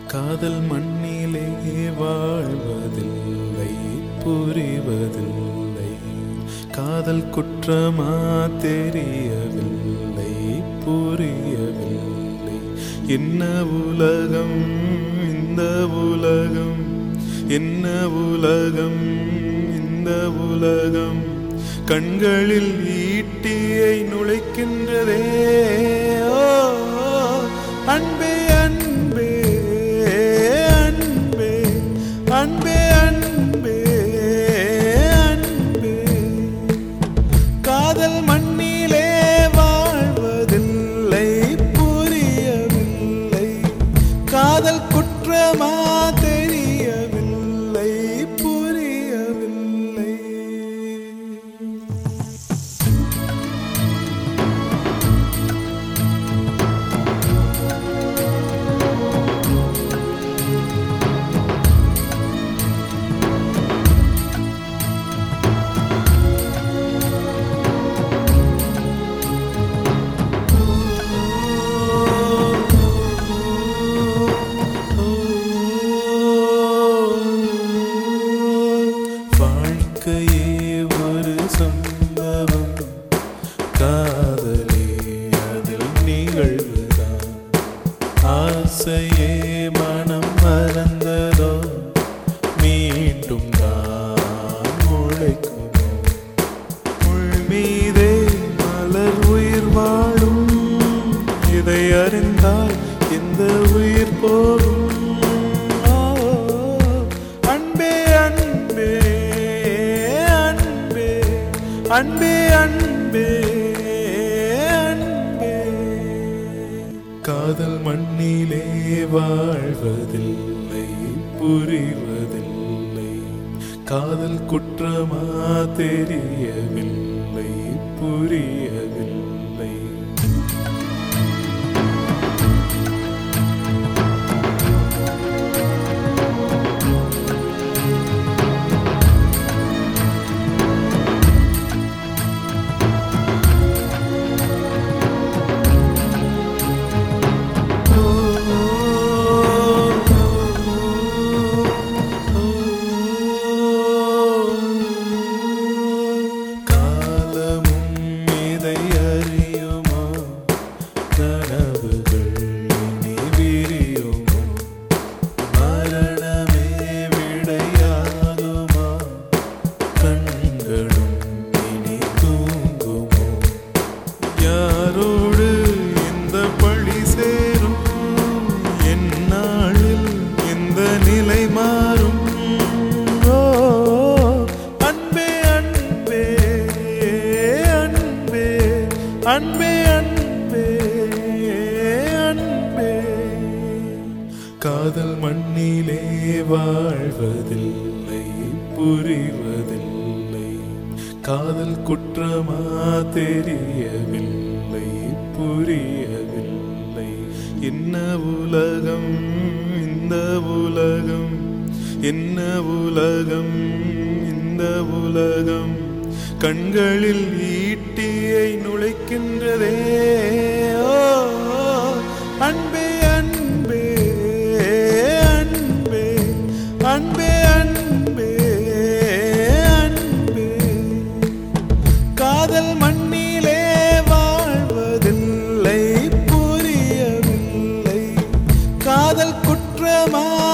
காதல் மண்ணிலே வாழ்வதில்லை, புரிவதில்லை. காதல் குற்றமா தெரியவில்லை, புரியவில்லை. என்ன உலகம் இந்த உலகம், என்ன உலகம் இந்த உலகம். கண்களில் ஈட்டியை நுழைக்கின்றதே. ஓ அன்பே அன்பே அன்பே அன்பே அன்பே அன்பே. காதல் மண்ணிலே வாழ்வதில்லை, புரியவில்லை. காதல் குற்றமா தெரியவில்லை, புரியவில்லை. ஒரு சம்பவம், காதலே அதில் நிகழ்வுதான். ஆசையே மனம் மறந்ததோ, மீண்டும் தான் முளைக்குமோ. முள் மீதே மலர் உயிர் வாழும், இதை அறிந்தால் இந்த உயிர் போகும். அன்பே அன்பே அன்பே. காதல் மண்ணிலே வாழ்வதில்லை, புரிவதில்லை. காதல் குற்றமா தெரியவில்லை, புரியவில்லை. யாரோடு இந்த பழி சேரும், எந்நாளில் இந்த நிலை மாறும். ஓ அன்பே அன்பே அன்பே அன்பே அன்பே அன்பே. காதல் மண்ணிலே வாழ்வதில்லை, புரிவதில்லை. காதல் குற்றமா தெரியவில்லை, புரியவில்லை. என்ன உலகம் இந்த உலகம், என்ன உலகம் இந்த உலகம். கண்களில் ஈட்டியை நுழைக்கின்றதே. ஓ அன்பே அன்பே அன்பே அன்பே அன்பே அன்பே. காதல் மண்ணிலே வாழ்வதில்லை, புரியவில்லை. காதல் குற்றமா